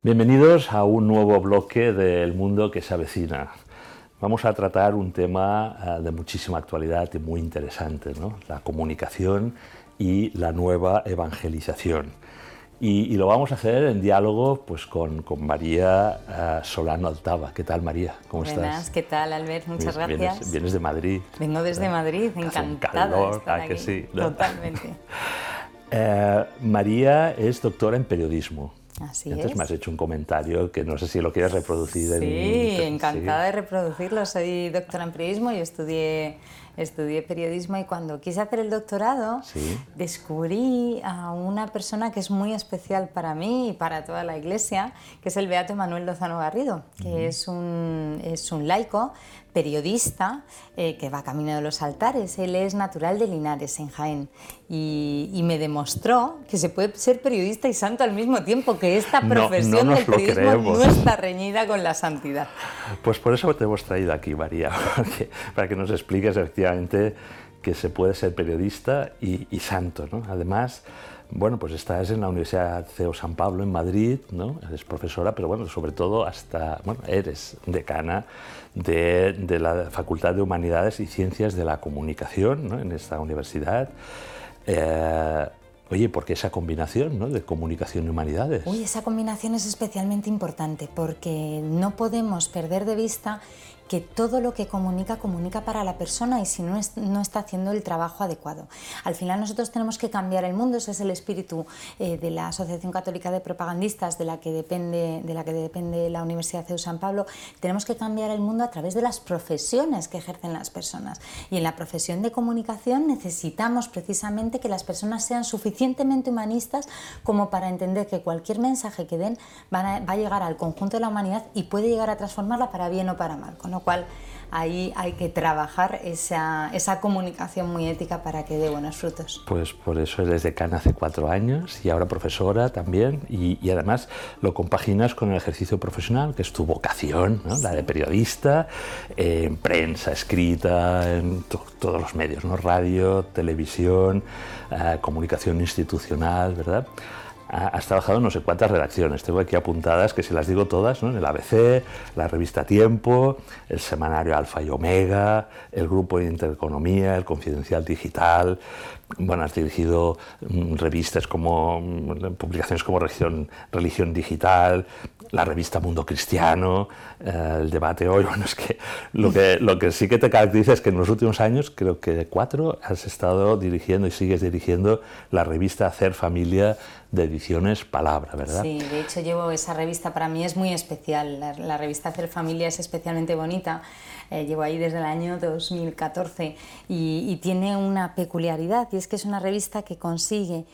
Bienvenidos a un nuevo bloque del mundo que se avecina. Vamos a tratar un tema de muchísima actualidad y muy interesante, ¿no? La comunicación y la nueva evangelización. Y lo vamos a hacer en diálogo pues, con María Solano Altava. ¿Qué tal, María? ¿Cómo estás? Buenas, ¿qué tal, Albert? Muchas gracias. Vienes de Madrid. Vengo desde Madrid, encantada de estar aquí. Que sí, ¿no? Totalmente. María es doctora en periodismo. Así Antes es. me has hecho un comentario que no sé si lo quieres reproducir. Sí, encantada de reproducirlo. Soy doctora en periodismo y estudié periodismo, y cuando quise hacer el doctorado descubrí a una persona que es muy especial para mí y para toda la Iglesia, que es el beato Manuel Lozano Garrido, que es un laico, periodista, que va camino de los altares. Él es natural de Linares, en Jaén, y me demostró que se puede ser periodista y santo al mismo tiempo, que esta profesión del periodismo no está reñida con la santidad. Pues por eso te hemos traído aquí, María, para que nos expliques efectivamente que se puede ser periodista y santo, ¿no? Además, bueno, pues estás en la Universidad CEU San Pablo en Madrid, ¿no? Eres profesora, pero bueno, sobre todo eres decana de la Facultad de Humanidades y Ciencias de la Comunicación, ¿no? En esta universidad. Oye, ¿por qué esa combinación, ¿no? De comunicación y humanidades? Uy, esa combinación es especialmente importante porque no podemos perder de vista que todo lo que comunica para la persona, y si no está haciendo el trabajo adecuado. Al final nosotros tenemos que cambiar el mundo. Ese es el espíritu de la Asociación Católica de Propagandistas, de la que depende la Universidad CEU San Pablo. Tenemos que cambiar el mundo a través de las profesiones que ejercen las personas. Y en la profesión de comunicación necesitamos precisamente que las personas sean suficientemente humanistas como para entender que cualquier mensaje que den va a llegar al conjunto de la humanidad y puede llegar a transformarla para bien o para mal. Con lo cual ahí hay que trabajar esa comunicación muy ética para que dé buenos frutos. Pues por eso eres decana hace 4 años y ahora profesora también, y además lo compaginas con el ejercicio profesional, que es tu vocación, ¿no? Sí. La de periodista, en prensa, escrita, en todos los medios, ¿no? Radio, televisión, comunicación institucional, ¿verdad? Has trabajado en no sé cuántas redacciones, tengo aquí apuntadas, que si las digo todas, ¿no? En el ABC, la revista Tiempo, el semanario Alfa y Omega, el grupo de Intereconomía, el Confidencial Digital. Bueno, has dirigido revistas publicaciones como Religión Digital, la revista Mundo Cristiano, el Debate Hoy. Bueno, es que lo que sí que te caracteriza es que en los últimos años, creo que de 4, has estado dirigiendo y sigues dirigiendo la revista Hacer Familia de Ediciones Palabra, ¿verdad? Sí, de hecho llevo esa revista, para mí es muy especial. La revista Hacer Familia es especialmente bonita. Llevo ahí desde el año 2014 y tiene una peculiaridad, y es que es una revista que consigue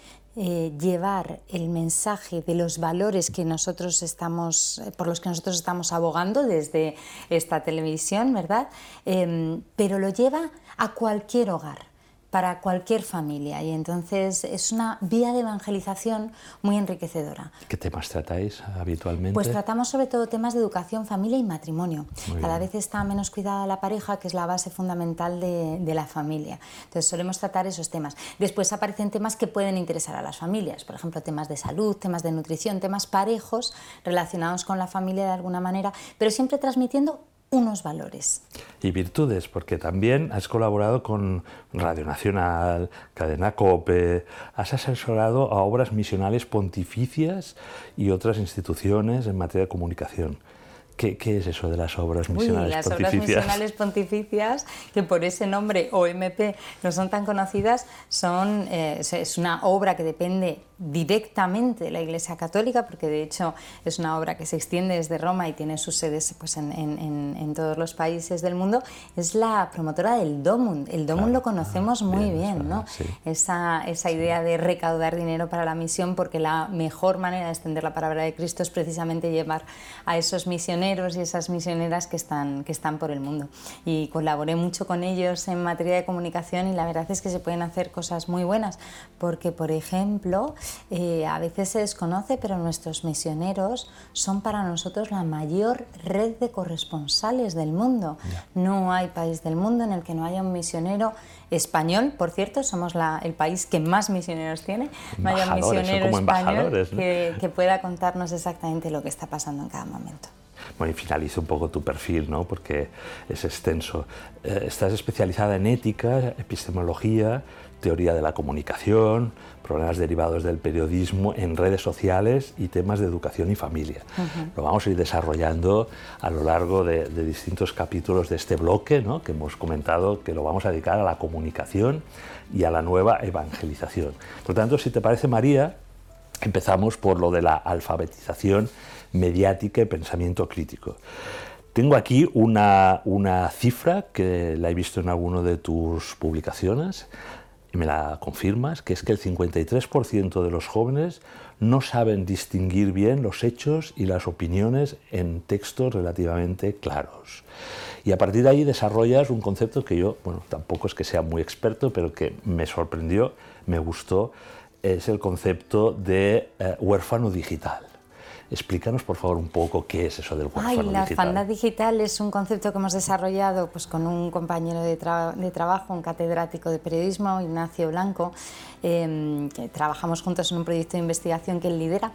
llevar el mensaje de los valores por los que nosotros estamos abogando desde esta televisión, ¿verdad? Pero lo lleva a cualquier hogar, para cualquier familia, y entonces es una vía de evangelización muy enriquecedora. ¿Qué temas tratáis habitualmente? Pues tratamos sobre todo temas de educación, familia y matrimonio. Cada vez está menos cuidada la pareja, que es la base fundamental de la familia. Entonces solemos tratar esos temas. Después aparecen temas que pueden interesar a las familias, por ejemplo, temas de salud, temas de nutrición, temas parejos relacionados con la familia de alguna manera, pero siempre transmitiendo unos valores. Y virtudes, porque también has colaborado con Radio Nacional, Cadena COPE, has asesorado a obras misionales pontificias y otras instituciones en materia de comunicación. ¿Qué es eso de las obras misionales pontificias? Las obras misionales pontificias, que por ese nombre OMP no son tan conocidas, es una obra que depende directamente de la Iglesia Católica, porque de hecho es una obra que se extiende desde Roma y tiene sus sedes pues, en todos los países del mundo. Es la promotora del DOMUN. El DOMUN lo conocemos muy bien, ¿no? Sí. Esa idea de recaudar dinero para la misión, porque la mejor manera de extender la palabra de Cristo es precisamente llevar a esos misioneros y esas misioneras que están por el mundo. Y colaboré mucho con ellos en materia de comunicación, y la verdad es que se pueden hacer cosas muy buenas, porque por ejemplo A veces se desconoce, pero nuestros misioneros son para nosotros la mayor red de corresponsales del mundo. No hay país del mundo en el que no haya un misionero español, por cierto, somos el país que más misioneros tiene, no haya un misionero español, ¿no?, que pueda contarnos exactamente lo que está pasando en cada momento. Bueno, y finalizo un poco tu perfil, ¿no?, porque es extenso. Estás especializada en ética, epistemología, teoría de la comunicación, problemas derivados del periodismo en redes sociales y temas de educación y familia. Lo vamos a ir desarrollando a lo largo de distintos capítulos de este bloque, ¿no?, que hemos comentado que lo vamos a dedicar a la comunicación y a la nueva evangelización. Por lo tanto, si te parece, María, empezamos por lo de la alfabetización mediática y pensamiento crítico. Tengo aquí una cifra que la he visto en alguna de tus publicaciones y me la confirmas, que es que el 53% de los jóvenes no saben distinguir bien los hechos y las opiniones en textos relativamente claros. Y a partir de ahí desarrollas un concepto que yo, bueno, tampoco es que sea muy experto, pero que me sorprendió, me gustó, es el concepto de huérfano digital. Explícanos, por favor, un poco qué es eso del huérfano digital. La orfandad digital es un concepto que hemos desarrollado pues, con un compañero de trabajo, un catedrático de periodismo, Ignacio Blanco, que trabajamos juntos en un proyecto de investigación que él lidera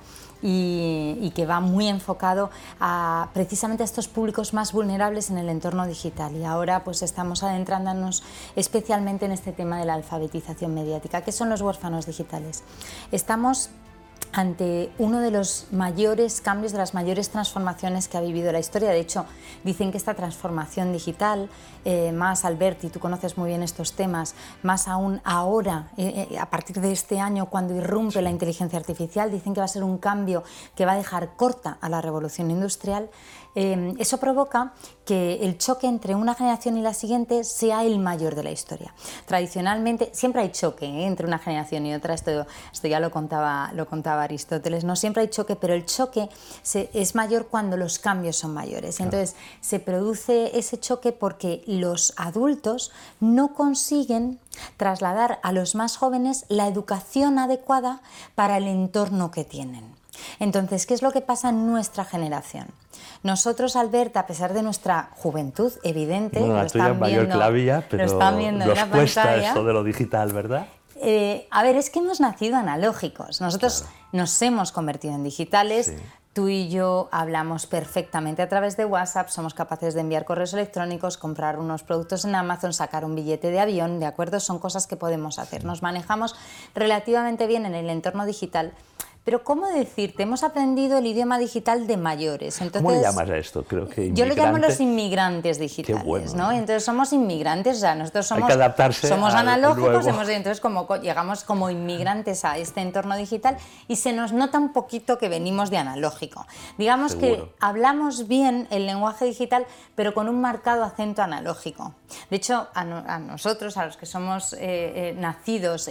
y que va muy enfocado a precisamente a estos públicos más vulnerables en el entorno digital. Y ahora pues, estamos adentrándonos especialmente en este tema de la alfabetización mediática. ¿Qué son los huérfanos digitales? Estamos ante uno de los mayores cambios, de las mayores transformaciones que ha vivido la historia. De hecho, dicen que esta transformación digital, más Alberti, tú conoces muy bien estos temas, más aún ahora, a partir de este año, cuando irrumpe la inteligencia artificial, dicen que va a ser un cambio que va a dejar corta a la revolución industrial. Eso provoca que el choque entre una generación y la siguiente sea el mayor de la historia. Tradicionalmente, siempre hay choque entre una generación y otra, esto ya lo contaba Aristóteles, no siempre hay choque, pero el choque es mayor cuando los cambios son mayores. Claro. Entonces, se produce ese choque porque los adultos no consiguen trasladar a los más jóvenes la educación adecuada para el entorno que tienen. Entonces, ¿qué es lo que pasa en nuestra generación? Nosotros, Albert, a pesar de nuestra juventud evidente, bueno, la tuya mayor clavilla, pero nos cuesta esto de lo digital, ¿verdad? A ver, es que hemos nacido analógicos, nosotros claro. Nos hemos convertido en digitales. Sí. Tú y yo hablamos perfectamente a través de WhatsApp, somos capaces de enviar correos electrónicos, comprar unos productos en Amazon, sacar un billete de avión, ¿de acuerdo? Son cosas que podemos hacer. Nos manejamos relativamente bien en el entorno digital. Pero, ¿cómo decirte? Hemos aprendido el idioma digital de mayores. Entonces, ¿cómo le llamas a esto? Creo que yo lo llamo los inmigrantes digitales. Qué bueno, ¿no? Entonces somos inmigrantes, o sea, nosotros somos, hay que adaptarse somos analógicos, entonces llegamos como inmigrantes a este entorno digital y se nos nota un poquito que venimos de analógico. Digamos Seguro. Que hablamos bien el lenguaje digital, pero con un marcado acento analógico. De hecho, a nosotros, a los que somos nacidos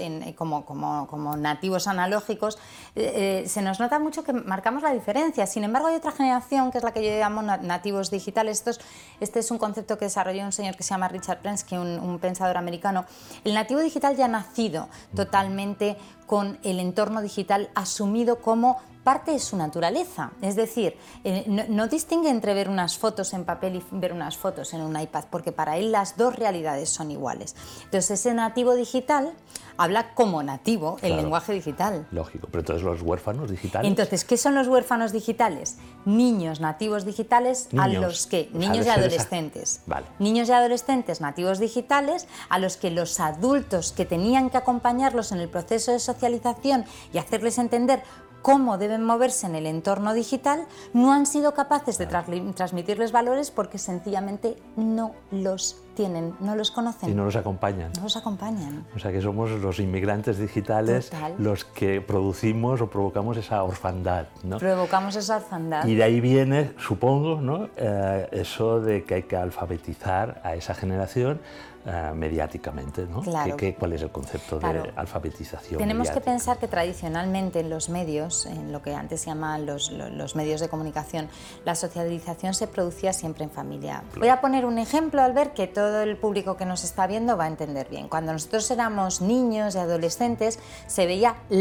como nativos analógicos, se nos nota mucho que marcamos la diferencia. Sin embargo, hay otra generación, que es la que yo llamo nativos digitales. Este es un concepto que desarrolló un señor que se llama Richard Prensky, un pensador americano. El nativo digital ya ha nacido totalmente con el entorno digital asumido como parte de su naturaleza, es decir, no distingue entre ver unas fotos en papel y ver unas fotos en un iPad, porque para él las dos realidades son iguales. Entonces ese nativo digital habla como nativo el lenguaje digital. Lógico, pero entonces los huérfanos digitales... Entonces, ¿qué son los huérfanos digitales? Niños nativos digitales a los que... Niños y adolescentes. Vale. Niños y adolescentes nativos digitales a los que los adultos que tenían que acompañarlos en el proceso de socialización y hacerles entender cómo deben moverse en el entorno digital, no han sido capaces de transmitirles valores porque sencillamente no los tienen, no los conocen. Y no los acompañan. No los acompañan. O sea que somos los inmigrantes digitales los que producimos o provocamos esa orfandad, ¿no? Provocamos esa orfandad. Y de ahí viene, supongo, ¿no? Eso de que hay que alfabetizar a esa generación mediáticamente, ¿no? Claro. ¿Cuál es el concepto de alfabetización Tenemos mediática? que pensar que tradicionalmente en los medios, en lo que antes se llamaban los medios de comunicación, la socialización se producía siempre en familia. Voy a poner un ejemplo, Albert, que todo el público que nos está viendo va a entender bien. Cuando nosotros éramos niños y adolescentes, se veía la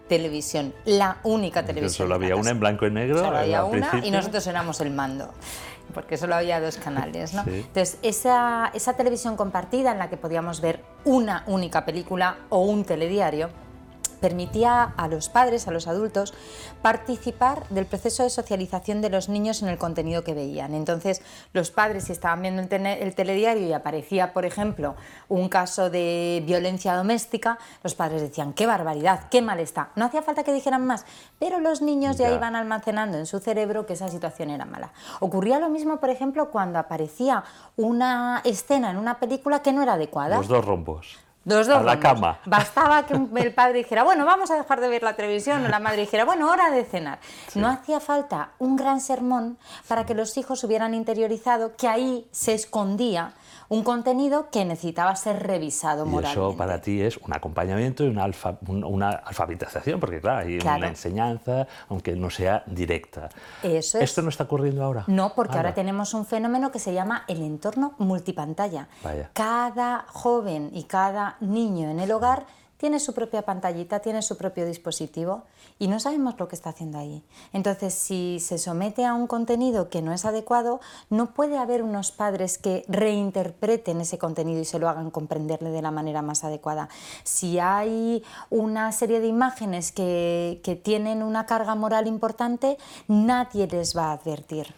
televisión, la única televisión. Solo había una en blanco y negro. Solo había una principio. y nosotros éramos el mando, porque solo había 2 canales, ¿no? Sí. Entonces, esa televisión compartida en la que podíamos ver una única película o un telediario, permitía a los padres, a los adultos, participar del proceso de socialización de los niños en el contenido que veían. Entonces, los padres, si estaban viendo el telediario y aparecía, por ejemplo, un caso de violencia doméstica, los padres decían, ¡qué barbaridad, qué mal está! No hacía falta que dijeran más, pero los niños ya iban almacenando en su cerebro que esa situación era mala. Ocurría lo mismo, por ejemplo, cuando aparecía una escena en una película que no era adecuada. Los 2 rombos. Los 2 a la cama. Bastaba que el padre dijera, bueno, vamos a dejar de ver la televisión, o la madre dijera, bueno, hora de cenar. Sí. No hacía falta un gran sermón para que los hijos hubieran interiorizado que ahí se escondía un contenido que necesitaba ser revisado moralmente. Y eso para ti es un acompañamiento y una alfabetización, porque claro, hay una enseñanza, aunque no sea directa. Eso es. ¿Esto no está ocurriendo ahora? No, porque ahora tenemos un fenómeno que se llama el entorno multipantalla. Vaya. Cada joven y cada niño en el hogar tiene su propia pantallita, tiene su propio dispositivo y no sabemos lo que está haciendo ahí. Entonces, si se somete a un contenido que no es adecuado, no puede haber unos padres que reinterpreten ese contenido y se lo hagan comprenderle de la manera más adecuada. Si hay una serie de imágenes que tienen una carga moral importante, nadie les va a advertir.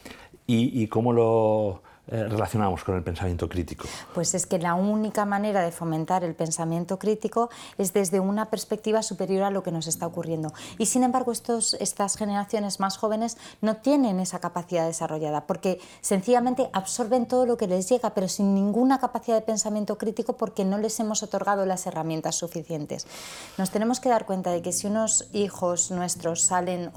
¿Y cómo lo relacionamos con el pensamiento crítico? Pues es que la única manera de fomentar el pensamiento crítico es desde una perspectiva superior a lo que nos está ocurriendo. Y sin embargo, estas generaciones más jóvenes no tienen esa capacidad desarrollada, porque sencillamente absorben todo lo que les llega, pero sin ninguna capacidad de pensamiento crítico porque no les hemos otorgado las herramientas suficientes. Nos tenemos que dar cuenta de que si unos hijos nuestros salen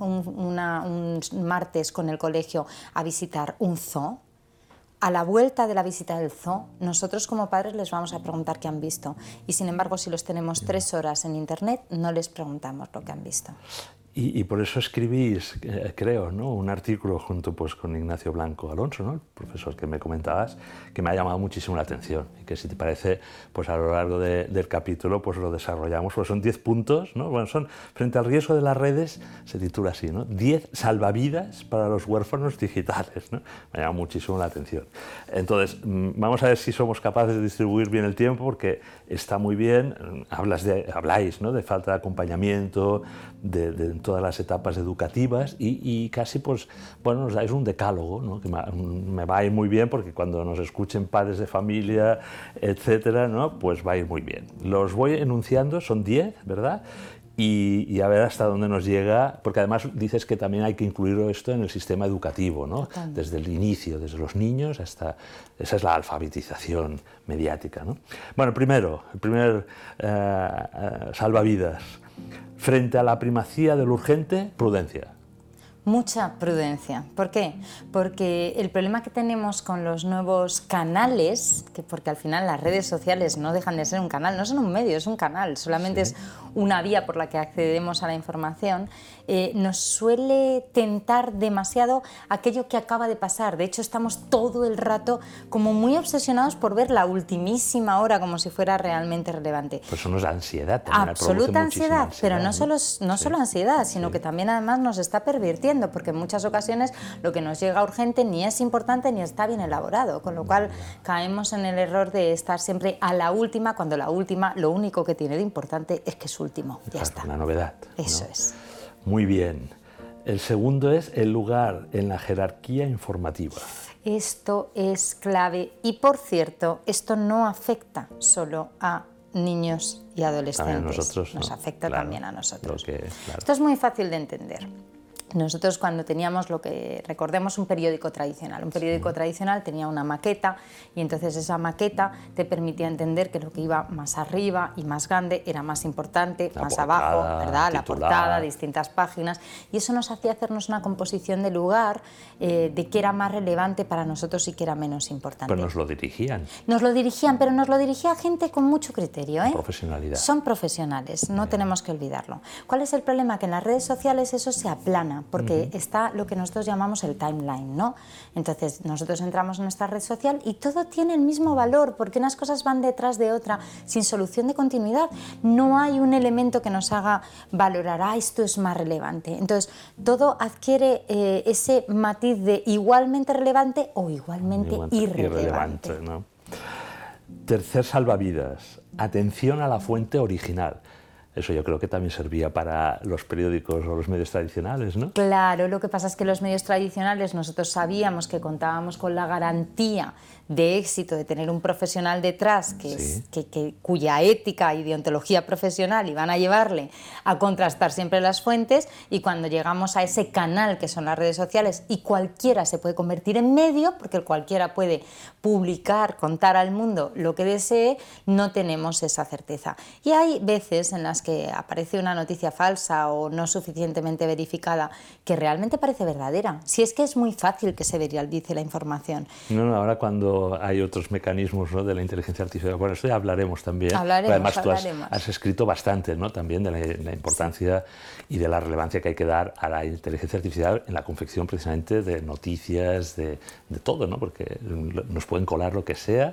un martes con el colegio a visitar un zoo, a la vuelta de la visita del zoo, nosotros como padres les vamos a preguntar qué han visto. Y sin embargo, si los tenemos 3 horas en internet, no les preguntamos lo que han visto. Y por eso escribís, creo, ¿no?, un artículo junto pues, con Ignacio Blanco Alonso, ¿no?, el profesor que me comentabas, que me ha llamado muchísimo la atención y que si te parece, pues a lo largo del capítulo pues lo desarrollamos, pues son 10 puntos, ¿no? Bueno, son frente al riesgo de las redes, se titula así, ¿no?, 10 salvavidas para los huérfanos digitales, ¿no? Me ha llamado muchísimo la atención. Entonces, vamos a ver si somos capaces de distribuir bien el tiempo, porque está muy bien, habláis, ¿no?, de falta de acompañamiento, de todas las etapas educativas y casi, pues, bueno, nos dais un decálogo, ¿no?, que me va a ir muy bien porque cuando nos escuchen padres de familia, etcétera, ¿no?, pues va a ir muy bien. Los voy enunciando, son 10, ¿verdad? Y a ver hasta dónde nos llega, porque además dices que también hay que incluir esto en el sistema educativo, ¿no? Total. Desde el inicio, desde los niños hasta... Esa es la alfabetización mediática, ¿no? Bueno, el primer salvavidas. Frente a la primacía de lo urgente, prudencia. Mucha prudencia. ¿Por qué? Porque el problema que tenemos con los nuevos canales, porque al final las redes sociales no dejan de ser un canal, no son un medio, es un canal, solamente es una vía por la que accedemos a la información, nos suele tentar demasiado aquello que acaba de pasar. De hecho, estamos todo el rato como muy obsesionados por ver la ultimísima hora como si fuera realmente relevante. Pues eso nos da ansiedad también. Absoluta ansiedad, pero no solo ansiedad, sino que también además nos está pervirtiendo, porque en muchas ocasiones lo que nos llega urgente ni es importante ni está bien elaborado, con lo cual caemos en el error de estar siempre a la última, cuando la última lo único que tiene de importante es que es último, ya está. Una novedad. Eso ¿no? es. Muy bien. El segundo es el lugar en la jerarquía informativa. Esto es clave y, por cierto, esto no afecta solo a niños y adolescentes, nos afecta también a nosotros. Esto es muy fácil de entender. Nosotros cuando teníamos lo que recordemos un periódico tradicional tradicional tenía una maqueta y entonces esa maqueta te permitía entender que lo que iba más arriba y más grande era más importante, más abajo, ¿verdad? La portada, distintas páginas, y eso nos hacía hacernos una composición de lugar de qué era más relevante para nosotros y qué era menos importante. Pero nos lo dirigían. Nos lo dirigían, pero nos lo dirigía gente con mucho criterio, ¿eh? Profesionalidad. Son profesionales, no tenemos que olvidarlo. ¿Cuál es el problema? Que en las redes sociales eso se aplana. página, porque está lo que nosotros llamamos el timeline, ¿no? Entonces nosotros entramos en nuestra red social y todo tiene el mismo valor, porque unas cosas van detrás de otra sin solución de continuidad. No hay un elemento que nos haga valorar, esto es más relevante. Entonces todo adquiere ese matiz de igualmente relevante o igualmente irrelevante, ¿no? Tercer salvavidas, atención a la fuente original. Eso yo creo que también servía para los periódicos o los medios tradicionales, ¿no? Claro, lo que pasa es que los medios tradicionales nosotros sabíamos que contábamos con la garantía de éxito de tener un profesional detrás cuya ética y deontología profesional iban a llevarle a contrastar siempre las fuentes, y cuando llegamos a ese canal que son las redes sociales y cualquiera se puede convertir en medio, porque cualquiera puede publicar, contar al mundo lo que desee, no tenemos esa certeza. Y hay veces en las que aparece una noticia falsa o no suficientemente verificada que realmente parece verdadera. Si es que es muy fácil que se viralice la información. No, ahora cuando hay otros mecanismos, ¿no?, de la inteligencia artificial, bueno, esto ya hablaremos también. Además tú has escrito bastante, ¿no?, también de la importancia y de la relevancia que hay que dar a la inteligencia artificial en la confección precisamente de noticias, de todo, ¿no?, porque nos pueden colar lo que sea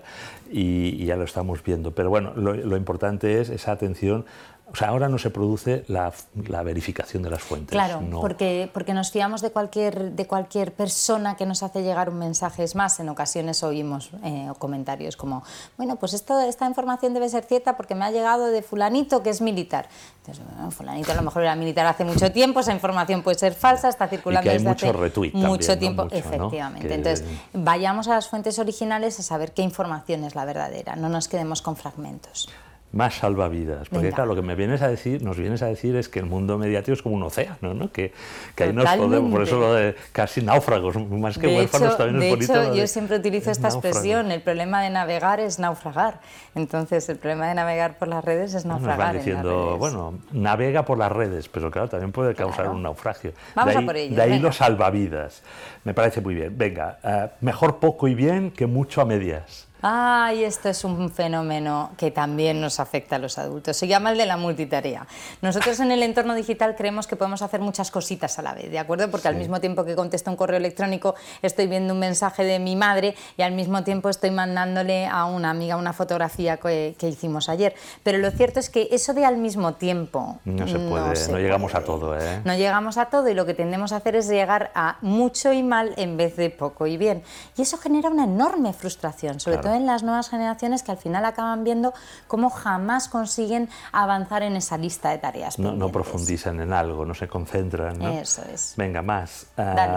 y ya lo estamos viendo. Pero bueno, lo importante es esa atención. O sea, ahora no se produce la verificación de las fuentes. Claro, no. porque nos fiamos de cualquier persona que nos hace llegar un mensaje. Es más, en ocasiones oímos comentarios como, bueno, pues esta información debe ser cierta porque me ha llegado de fulanito que es militar. Entonces, bueno, fulanito a lo mejor era militar hace mucho tiempo, esa información puede ser falsa, está circulando desde hace mucho tiempo. Mucho, efectivamente. ¿no? Entonces, vayamos a las fuentes originales a saber qué información es la verdadera, no nos quedemos con fragmentos. Más salvavidas, porque claro, lo que nos vienes a decir es que el mundo mediático es como un océano, ¿no? Que ahí nos podemos, por eso lo de casi náufragos, más que huérfanos también es bonito. De hecho, yo siempre utilizo esta expresión, el problema de navegar es naufragar. Entonces, el problema de navegar por las redes es naufragar. Nos van diciendo, bueno, navega por las redes, pero claro, también puede causar un naufragio. Vamos a por ello. De ahí los salvavidas. Me parece muy bien. Venga, mejor poco y bien que mucho a medias. Y esto es un fenómeno que también nos afecta a los adultos. Se llama el de la multitarea. Nosotros en el entorno digital creemos que podemos hacer muchas cositas a la vez, ¿de acuerdo? Porque al mismo tiempo que contesto un correo electrónico, estoy viendo un mensaje de mi madre y al mismo tiempo estoy mandándole a una amiga una fotografía que hicimos ayer. Pero lo cierto es que eso de al mismo tiempo no se puede, no llegamos a todo, ¿eh? No llegamos a todo, y lo que tendemos a hacer es llegar a mucho y mal en vez de poco y bien. Y eso genera una enorme frustración, sobre todo en las nuevas generaciones, que al final acaban viendo cómo jamás consiguen avanzar en esa lista de tareas pendientes. No profundizan en algo, no se concentran, ¿no? Eso es. Venga, más.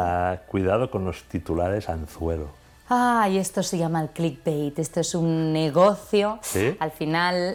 Cuidado con los titulares anzuelo. Y esto se llama el clickbait, esto es un negocio. ¿Sí? Al final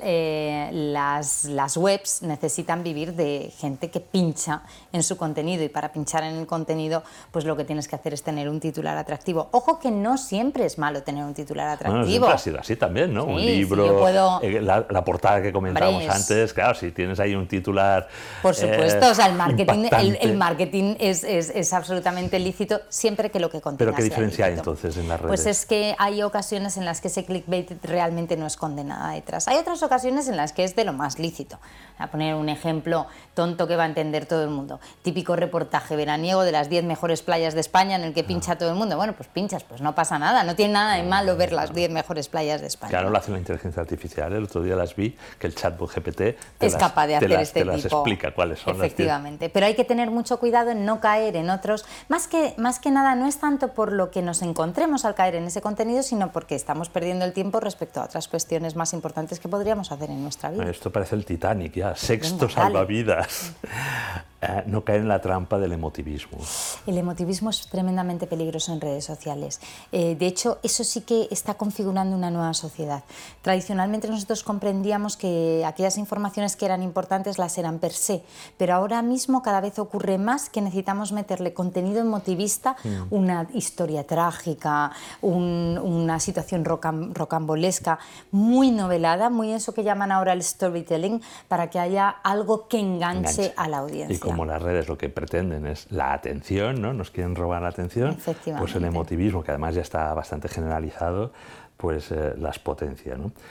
las webs necesitan vivir de gente que pincha en su contenido, y para pinchar en el contenido pues lo que tienes que hacer es tener un titular atractivo. Ojo que no siempre es malo tener un titular atractivo. Bueno, siempre ha sido así también, ¿no? Sí, un libro, si yo puedo... la portada que comentábamos antes, claro, si tienes ahí un titular... Por supuesto, o sea, el marketing es es absolutamente lícito siempre que lo que contenga. ¿Pero qué diferencia hay entonces en las redes? Pues es que hay ocasiones en las que ese clickbait realmente no esconde nada detrás. Hay otras ocasiones en las que es de lo más lícito. Voy a poner un ejemplo tonto que va a entender todo el mundo. Típico reportaje veraniego de las 10 mejores playas de España en el que pincha todo el mundo. Bueno, pues pinchas, pues no pasa nada. No tiene nada de malo ver las 10 mejores playas de España. Claro, lo hace la inteligencia artificial. El otro día las vi, que el chatbot GPT es capaz de hacer te las explica cuáles son. Efectivamente. Pero hay que tener mucho cuidado en no caer en otros. Más que nada, no es tanto por lo que nos encontremos al caer en ese contenido, sino porque estamos perdiendo el tiempo respecto a otras cuestiones más importantes que podríamos hacer en nuestra vida. Esto parece el Titanic ya, sexto salvavidas. No caer en la trampa del emotivismo. El emotivismo es tremendamente peligroso en redes sociales. De hecho, eso sí que está configurando una nueva sociedad. Tradicionalmente nosotros comprendíamos que aquellas informaciones que eran importantes las eran per se, pero ahora mismo cada vez ocurre más que necesitamos meterle contenido emotivista, una historia trágica, una situación rocambolesca, muy novelada, muy eso que llaman ahora el storytelling, para que haya algo que enganche a la audiencia. Y como las redes lo que pretenden es la atención, ¿no? Nos quieren robar la atención, pues el emotivismo, que además ya está bastante generalizado, pues las potencia, ¿no?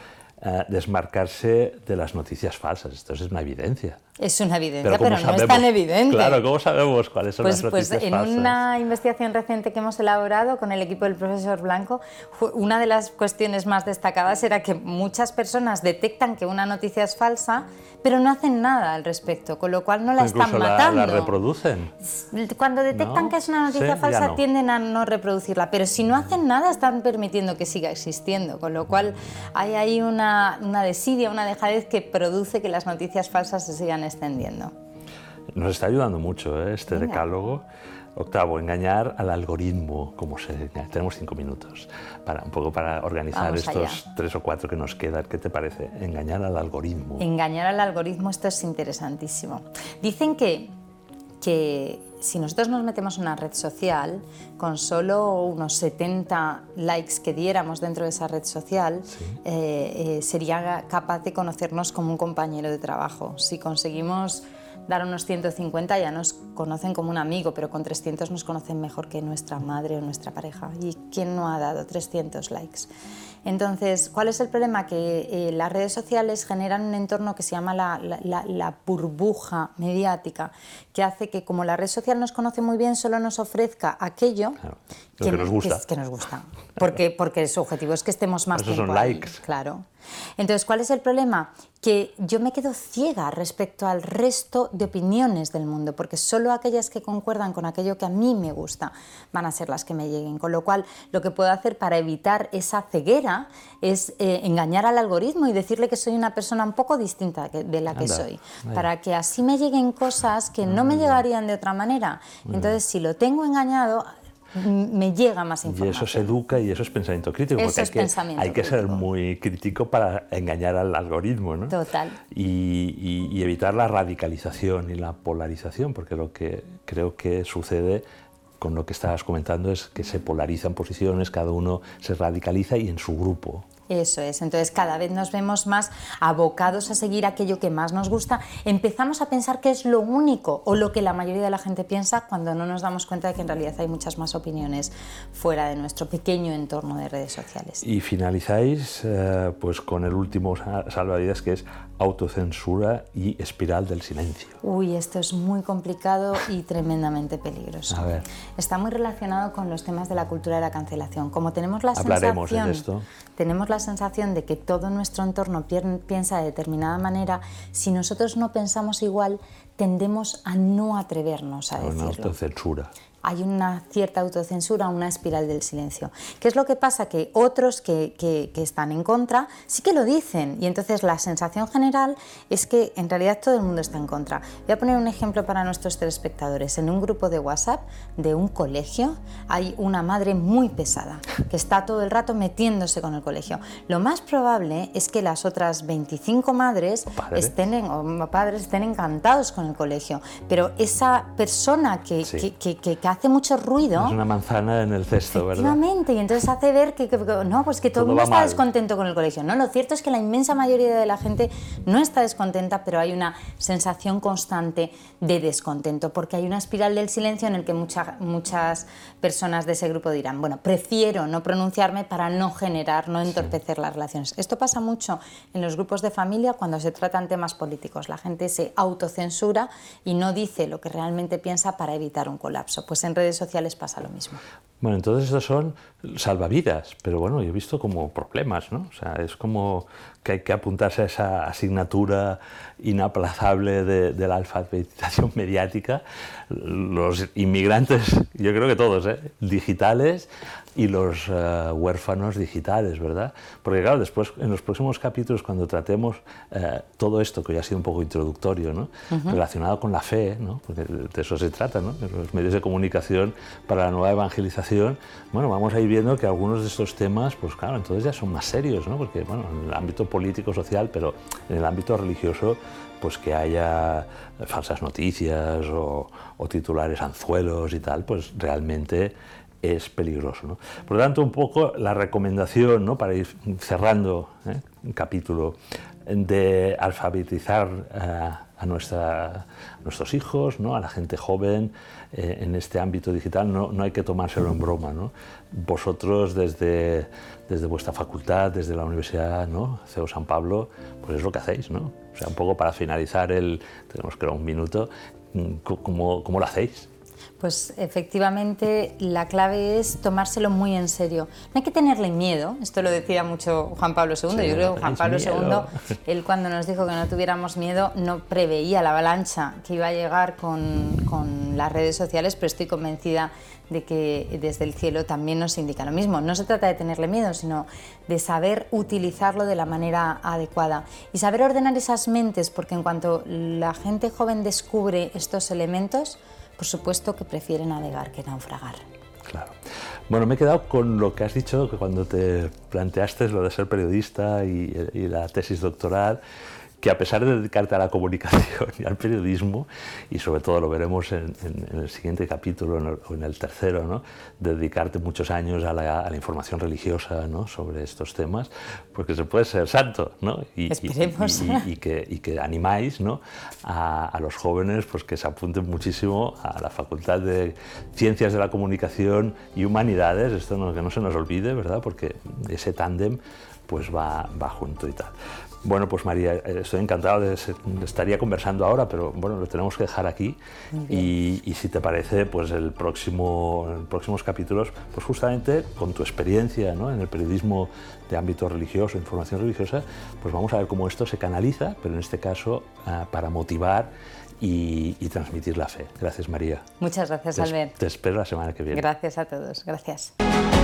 desmarcarse de las noticias falsas. Esto es una evidencia. Es una evidencia, pero no es tan evidente. Claro, ¿cómo sabemos cuáles son las noticias falsas? Pues en una investigación reciente que hemos elaborado con el equipo del profesor Blanco, una de las cuestiones más destacadas era que muchas personas detectan que una noticia es falsa, pero no hacen nada al respecto, con lo cual no la están matando. La reproducen. Cuando detectan que es una noticia falsa, tienden a no reproducirla, pero si no hacen nada, están permitiendo que siga existiendo, con lo cual hay ahí una desidia, una dejadez que produce que las noticias falsas se sigan extendiendo. Nos está ayudando mucho este decálogo. Octavo, engañar al algoritmo, como se engaña. Tenemos 5 minutos un poco para organizar estos 3 o 4 que nos quedan. ¿Qué te parece? Engañar al algoritmo. Engañar al algoritmo, esto es interesantísimo. Dicen que si nosotros nos metemos en una red social, con solo unos 70 likes que diéramos dentro de esa red social, sería capaz de conocernos como un compañero de trabajo. Si conseguimos dar unos 150 ya nos conocen como un amigo, pero con 300 nos conocen mejor que nuestra madre o nuestra pareja. ¿Y quién no ha dado 300 likes? Entonces, ¿cuál es el problema? Que las redes sociales generan un entorno que se llama la burbuja mediática, que hace que, como la red social nos conoce muy bien, solo nos ofrezca aquello que nos gusta. Que nos gusta. Porque su objetivo es que estemos más tiempo son ahí. likes. Claro. Entonces, ¿cuál es el problema? Que yo me quedo ciega respecto al resto de opiniones del mundo, porque solo aquellas que concuerdan con aquello que a mí me gusta van a ser las que me lleguen. Con lo cual, lo que puedo hacer para evitar esa ceguera es engañar al algoritmo y decirle que soy una persona un poco distinta de la que soy, para que así me lleguen cosas que no me llegarían de otra manera. Entonces, si lo tengo engañado, me llega más información. Y eso se educa y eso es pensamiento crítico, porque hay que ser muy crítico para engañar al algoritmo, ¿no? Total. Y evitar la radicalización y la polarización, porque lo que creo que sucede con lo que estabas comentando es que se polarizan posiciones, cada uno se radicaliza y en su grupo. Eso es, entonces cada vez nos vemos más abocados a seguir aquello que más nos gusta, empezamos a pensar que es lo único o lo que la mayoría de la gente piensa cuando no nos damos cuenta de que en realidad hay muchas más opiniones fuera de nuestro pequeño entorno de redes sociales. Y finalizáis pues con el último salvavidas, que es autocensura y espiral del silencio. Uy, esto es muy complicado y tremendamente peligroso. A ver. Está muy relacionado con los temas de la cultura de la cancelación. Como tenemos la Hablaremos de esto. Tenemos la sensación de que todo nuestro entorno piensa de determinada manera, si nosotros no pensamos igual, tendemos a no atrevernos a decirlo. Una autocensura. Hay una cierta autocensura, una espiral del silencio. ¿Qué es lo que pasa? Que otros que están en contra sí que lo dicen, y entonces la sensación general es que en realidad todo el mundo está en contra. Voy a poner un ejemplo para nuestros telespectadores. En un grupo de WhatsApp de un colegio hay una madre muy pesada que está todo el rato metiéndose con el colegio. Lo más probable es que las otras 25 madres estén encantados con el colegio, pero esa persona que hace mucho ruido. Es una manzana en el cesto, ¿verdad? Efectivamente, y entonces hace ver que todo el mundo está descontento con el colegio. No, lo cierto es que la inmensa mayoría de la gente no está descontenta, pero hay una sensación constante de descontento, porque hay una espiral del silencio en el que muchas personas de ese grupo dirán, bueno, prefiero no pronunciarme para no entorpecer las relaciones. Esto pasa mucho en los grupos de familia cuando se tratan temas políticos. La gente se autocensura y no dice lo que realmente piensa para evitar un colapso. Pues en redes sociales pasa lo mismo. Bueno, entonces estos son salvavidas, pero bueno, yo he visto como problemas, ¿no? O sea, es como que hay que apuntarse a esa asignatura inaplazable de la alfabetización mediática. Los inmigrantes, yo creo que todos, digitales, y los huérfanos digitales, ¿verdad? Porque claro, después, en los próximos capítulos, cuando tratemos todo esto, que hoy ha sido un poco introductorio, ¿no? Relacionado con la fe, ¿no? Porque de eso se trata, ¿no? Los medios de comunicación para la nueva evangelización, bueno, vamos a ir viendo que algunos de estos temas, pues claro, entonces ya son más serios, ¿no? Porque, bueno, en el ámbito político, social, pero en el ámbito religioso, pues que haya falsas noticias o titulares anzuelos y tal, pues realmente es peligroso, ¿no? Por lo tanto, un poco la recomendación, ¿no? Para ir cerrando un capítulo, de alfabetizar a nuestros hijos, ¿no? A la gente joven en este ámbito digital. No hay que tomárselo en broma, ¿no? Vosotros desde vuestra facultad, desde la Universidad, ¿no? CEU San Pablo, pues es lo que hacéis, ¿no? O sea, un poco para finalizar tenemos creo un minuto, ¿cómo lo hacéis? Pues efectivamente la clave es tomárselo muy en serio. No hay que tenerle miedo, esto lo decía mucho Juan Pablo II. Sí, yo creo que Juan Pablo II, él cuando nos dijo que no tuviéramos miedo, no preveía la avalancha que iba a llegar con las redes sociales, pero estoy convencida de que desde el cielo también nos indica lo mismo. No se trata de tenerle miedo, sino de saber utilizarlo de la manera adecuada y saber ordenar esas mentes, porque en cuanto la gente joven descubre estos elementos, por supuesto que prefieren navegar que naufragar. Claro. Bueno, me he quedado con lo que has dicho, que cuando te planteaste lo de ser periodista y la tesis doctoral, que a pesar de dedicarte a la comunicación y al periodismo, y sobre todo lo veremos en el siguiente capítulo o en el tercero, ¿no? De dedicarte muchos años a la información religiosa, ¿no? Sobre estos temas, porque se puede ser santo, ¿no? Esperemos. Y que animáis, ¿no? a los jóvenes pues, que se apunten muchísimo a la Facultad de Ciencias de la Comunicación y Humanidades, esto que no se nos olvide, ¿verdad? Porque ese tándem pues va junto y tal. Bueno, pues María, estoy encantado estaría conversando ahora, pero bueno, lo tenemos que dejar aquí y si te parece, pues en los próximos capítulos, pues justamente con tu experiencia, ¿no? En el periodismo de ámbito religioso, información religiosa, pues vamos a ver cómo esto se canaliza, pero en este caso para motivar y transmitir la fe. Gracias, María. Muchas gracias, Albert. Te espero la semana que viene. Gracias a todos. Gracias.